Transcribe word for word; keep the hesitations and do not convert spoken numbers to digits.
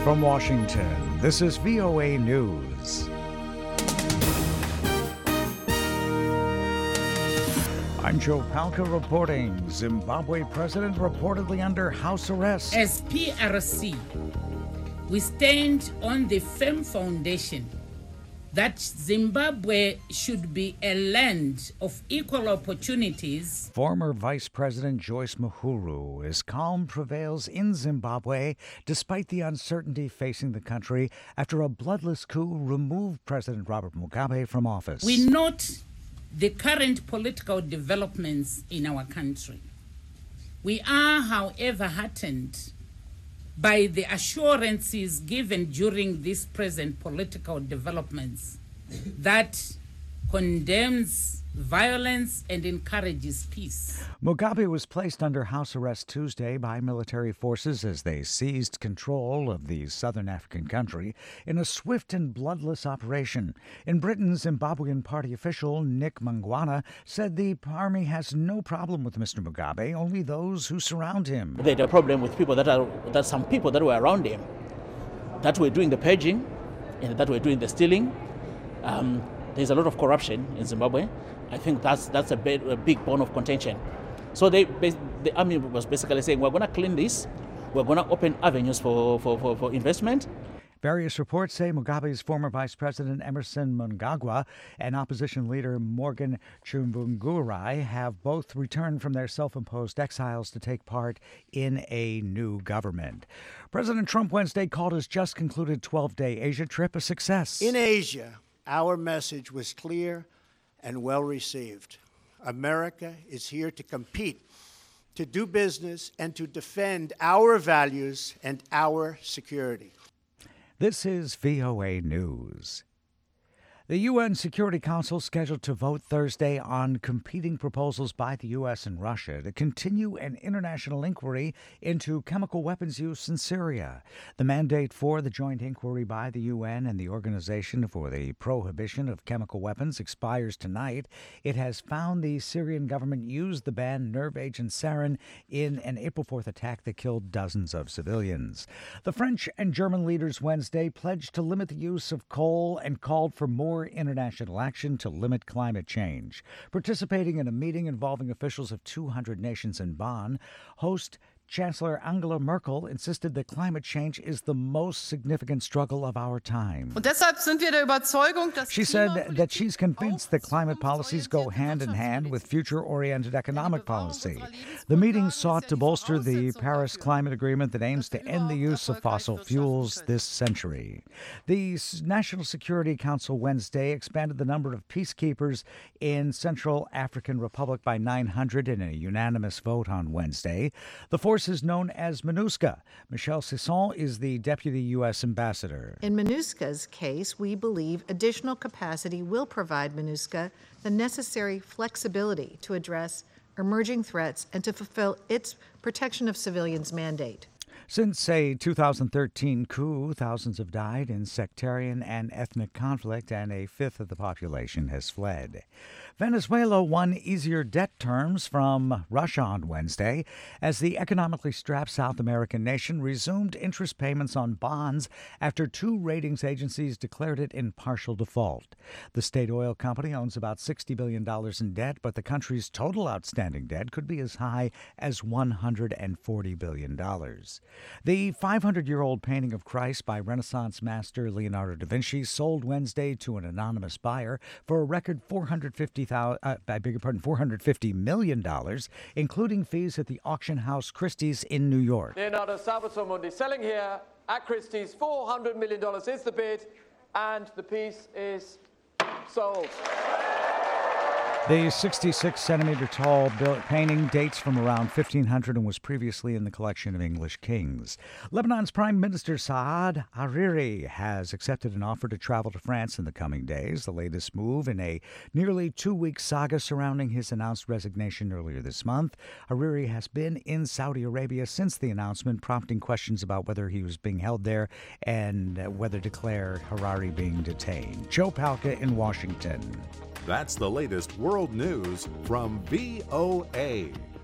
From Washington, this is V O A News. I'm Joe Palca reporting. Zimbabwe president reportedly under house arrest. As P R C, we stand on the firm foundation that Zimbabwe should be a land of equal opportunities. Former Vice President Joyce Mujuru, as calm prevails in Zimbabwe despite the uncertainty facing the country after a bloodless coup removed President Robert Mugabe from office. We note the current political developments in our country. We are, however, heartened by the assurances given during these present political developments that condemns violence and encourages peace. Mugabe was placed under house arrest Tuesday by military forces as they seized control of the southern African country in a swift and bloodless operation. In Britain, Zimbabwean party official Nick Mangwana said the army has no problem with Mister Mugabe, only those who surround him. They had a problem with people that are that some people that were around him, that were doing the purging and that were doing the stealing. Um, there's a lot of corruption in Zimbabwe. I think that's that's a big, a big bone of contention. So they, the army was basically saying, we're going to clean this, we're going to open avenues for, for, for, for investment. Various reports say Mugabe's former Vice President Emmerson Mnangagwa and opposition leader Morgan Tsvangirai have both returned from their self-imposed exiles to take part in a new government. President Trump Wednesday called his just-concluded twelve-day Asia trip a success. In Asia, our message was clear and well received. America is here to compete, to do business, and to defend our values and our security. This is V O A News. The U N Security Council scheduled to vote Thursday on competing proposals by the U S and Russia to continue an international inquiry into chemical weapons use in Syria. The mandate for the joint inquiry by the U N and the Organization for the Prohibition of Chemical Weapons expires tonight. It has found the Syrian government used the banned nerve agent sarin in an April fourth attack that killed dozens of civilians. The French and German leaders Wednesday pledged to limit the use of coal and called for more international action to limit climate change. Participating in a meeting involving officials of two hundred nations in Bonn, host Chancellor Angela Merkel insisted that climate change is the most significant struggle of our time. She said that she's convinced that climate policies go hand in hand with future-oriented economic policy. The meeting sought to bolster the Paris Climate Agreement that aims to end the use of fossil fuels this century. The National Security Council Wednesday expanded the number of peacekeepers in Central African Republic by nine hundred in a unanimous vote on Wednesday. The force is known as MINUSCA. Michelle Sisson is the deputy U S ambassador. In MINUSCA's case, we believe additional capacity will provide MINUSCA the necessary flexibility to address emerging threats and to fulfill its protection of civilians mandate. Since a two thousand thirteen coup, thousands have died in sectarian and ethnic conflict, and a fifth of the population has fled. Venezuela won easier debt terms from Russia on Wednesday as the economically strapped South American nation resumed interest payments on bonds after two ratings agencies declared it in partial default. The state oil company owns about sixty billion dollars in debt, but the country's total outstanding debt could be as high as one hundred forty billion dollars. The five hundred year old painting of Christ by Renaissance master Leonardo da Vinci sold Wednesday to an anonymous buyer for a record four hundred fifty thousand dollars, uh, I beg your pardon, four hundred fifty million dollars, including fees at the auction house Christie's in New York. Leonardo Salvator Mundi selling here at Christie's. four hundred million dollars is the bid, and the piece is sold. The sixty-six centimeter tall painting dates from around fifteen hundred and was previously in the collection of English kings. Lebanon's Prime Minister Saad Hariri has accepted an offer to travel to France in the coming days, the latest move in a nearly two-week saga surrounding his announced resignation earlier this month. Hariri has been in Saudi Arabia since the announcement, prompting questions about whether he was being held there and whether to declare Hariri being detained. Joe Palca in Washington. That's the latest world news from V O A.